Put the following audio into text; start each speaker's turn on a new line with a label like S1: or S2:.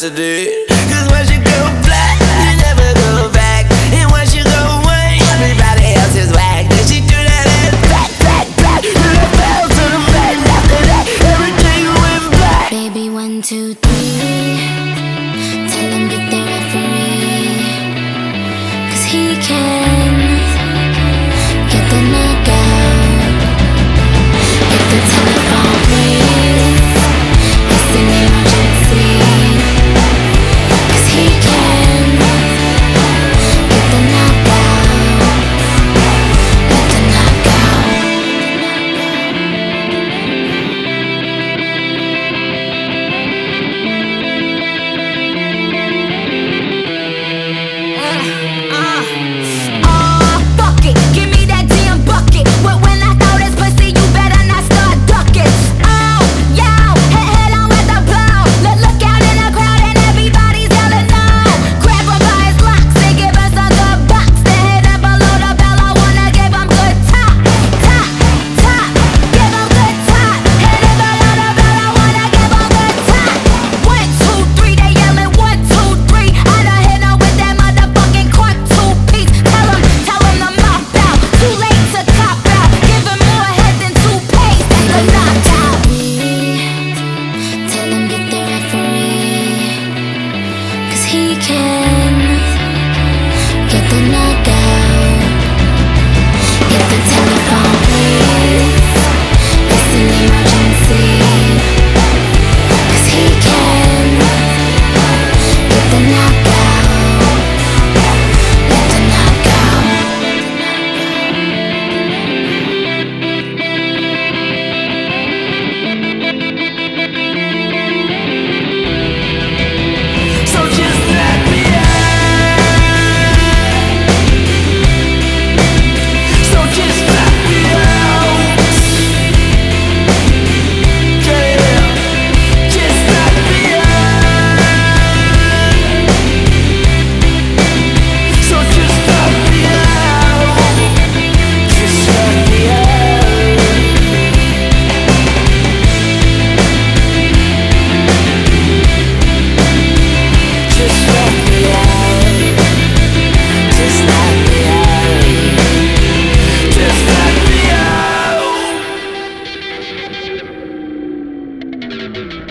S1: today. Cause once you go black, you never go back. And once you go white, everybody else is whack. Then she threw that ass back, back, back. And I fell to the back. After that, everything went black.
S2: Baby, 1, 2, 3. Tell him get the referee. Cause he can get the knockout. Get the telephone, please. It's an emergency. Cause he can get the knockout. Get the knockout. Fuck it, give me that damn bucket. But when I throw this pussy, you better not start ducking. Oh, yo, head on with the blow. Look out in the crowd and everybody's yelling no. Grab him by his locks and give us a good box. Then hit him below the bell, I wanna give him good top. Top, top, give him good top. Hit him below the bell, I wanna give him good top. 1, 2, 3, they yelling 1, 2, 3. I done hit him with that motherfucking quart 2-piece. Tell him to mop out. Too late to cop out. Give him more head than toothpaste. That's a knockout. Tell him get the referee. Cause he can get the knockout. Get the telephone, please. It's an emergency. Cause he can get the knockout. Get the knockout.
S1: So just knock me out. So just knock me out. Yeah, just knock me out. So just knock me out. Just knock me out. Just knock me out. Just knock me out. Just knock me out.